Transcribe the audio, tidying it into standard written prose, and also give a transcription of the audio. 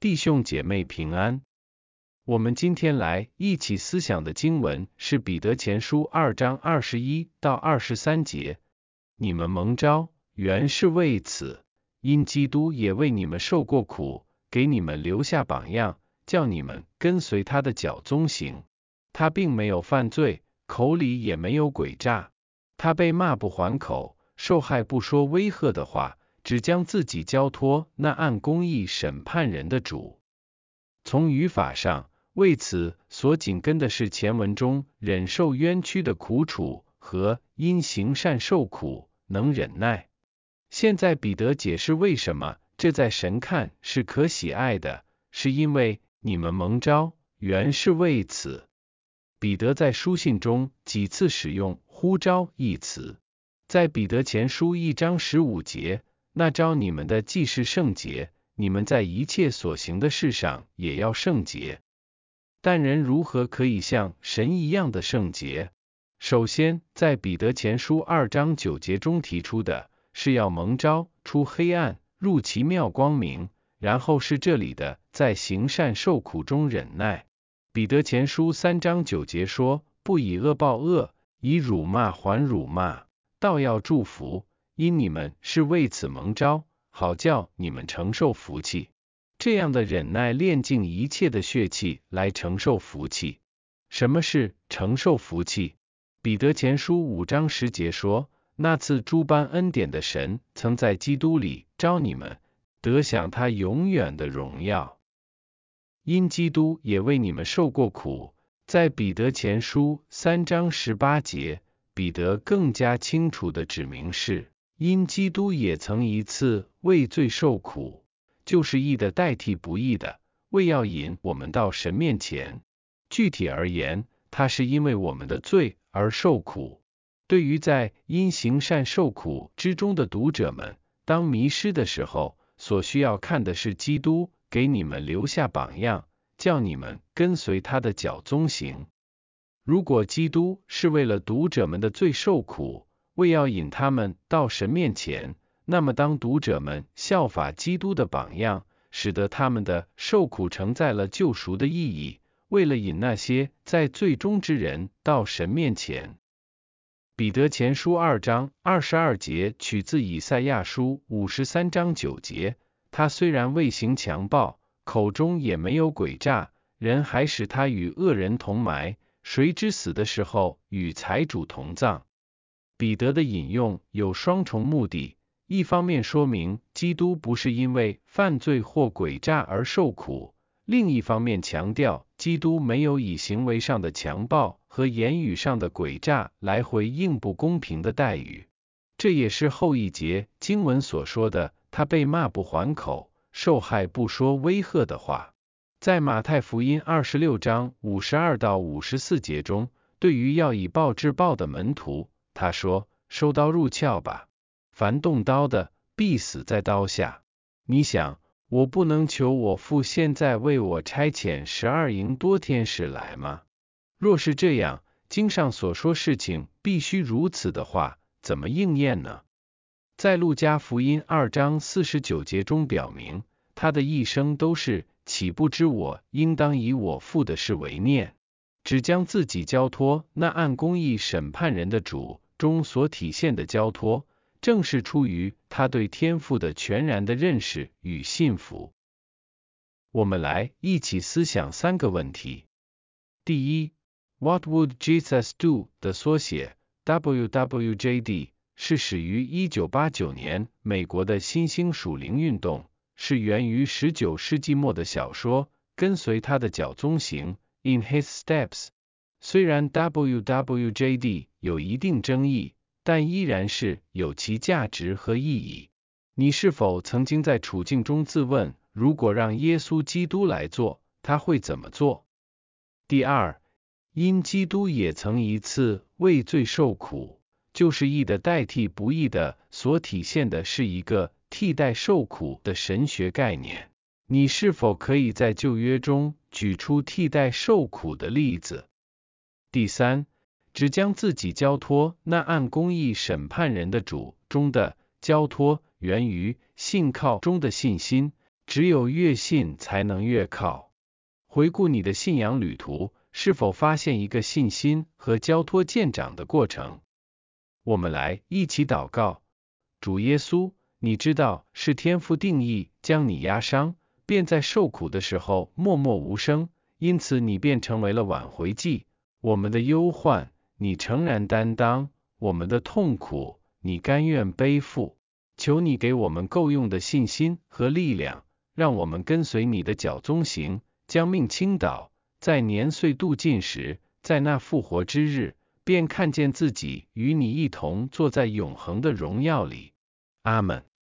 弟兄姐妹平安。我们今天来一起思想的经文是彼得前书2章21到23节。你们蒙召，原是为此，因基督也为你们受过苦，给你们留下榜样，叫你们跟随他的脚踪行。他并没有犯罪，口里也没有诡诈。他被骂不还口，受害不说威吓的话，只将自己交托那按公义审判人的主。从语法上，为此所紧跟的是前文中忍受冤屈的苦楚和因行善受苦能忍耐。现在彼得解释为什么这在神看是可喜爱的，是因为你们蒙召，原是为此。彼得在书信中几次使用呼召一词。在彼得前书1章15节，那召你们的既是圣洁，你们在一切所行的事上也要圣洁。但人如何可以像神一样的圣洁？首先，在彼得前书2章9节中提出的是要蒙召出黑暗，入奇妙光明，然后是这里的在行善受苦中忍耐。彼得前书3章9节说，不以恶报恶，以辱骂还辱骂，倒要祝福，因你们是为此蒙召，好叫你们承受福气。这样的忍耐炼尽一切的血气来承受福气。什么是承受福气？彼得前书5章10节说，那赐诸般恩典的神曾在基督里召你们，得享他永远的荣耀。因基督也为你们受过苦。在彼得前书3章18节，彼得更加清楚地指明是，因基督也曾一次为罪受苦，就是义的代替不义的，为要引我们到神面前。具体而言，他是因为我们的罪而受苦。对于在因行善受苦之中的读者们，当迷失的时候，所需要看的是基督给你们留下榜样，叫你们跟随他的脚踪行。如果基督是为了读者们的罪受苦，为要引他们到神面前，那么当读者们效法基督的榜样，使得他们的受苦承载了救赎的意义，为了引那些在罪中之人到神面前。彼得前书2章22节取自以赛亚书53章9节，他虽然未行强暴，口中也没有诡诈，人还使他与恶人同埋，谁知死的时候与财主同葬。彼得的引用有双重目的，一方面说明基督不是因为犯罪或诡诈而受苦，另一方面强调基督没有以行为上的强暴和言语上的诡诈来回应不公平的待遇。这也是后一节经文所说的，他被骂不还口，受害不说威吓的话。在马太福音26章52到54节中，对于要以暴制暴的门徒，他说，收刀入鞘吧，凡动刀的，必死在刀下。你想，我不能求我父现在为我差遣12营多天使来吗？若是这样，经上所说事情必须如此的话，怎么应验呢？在路加福音2章49节中表明，他的一生都是岂不知我应当以我父的事为念，只将自己交托那按公义审判人的主中所体现的交托，正是出于他对天父的全然的认识与信服。我们来一起思想3个问题。第一， What would Jesus do 的缩写 WWJD 是始于1989年美国的新兴属灵运动，是源于19世纪末的小说《跟随他的脚踪行》In His Steps。 虽然 WWJD 有一定争议，但依然是有其价值和意义。你是否曾经在处境中自问，如果让耶稣基督来做，他会怎么做？第二，因基督也曾一次为罪受苦，就是义的代替不义的，所体现的是一个替代受苦的神学概念。你是否可以在旧约中举出替代受苦的例子？第三，只将自己交托那按公义审判人的主中的交托，源于信靠中的信心， 只有越信才能越靠。回顾你的信仰旅途，是否发现一个信心和交托渐长的过程？我们来一起祷告。主耶稣，你知道是天父定义将你压伤，便在受苦的时候默默无声，因此你便成为了挽回剂。我们的忧患，你诚然担当；我们的痛苦，你甘愿背负。求你给我们够用的信心和力量，让我们跟随你的脚踪行，将命倾倒，在年岁度尽时，在那复活之日，便看见自己与你一同坐在永恒的荣耀里。阿们。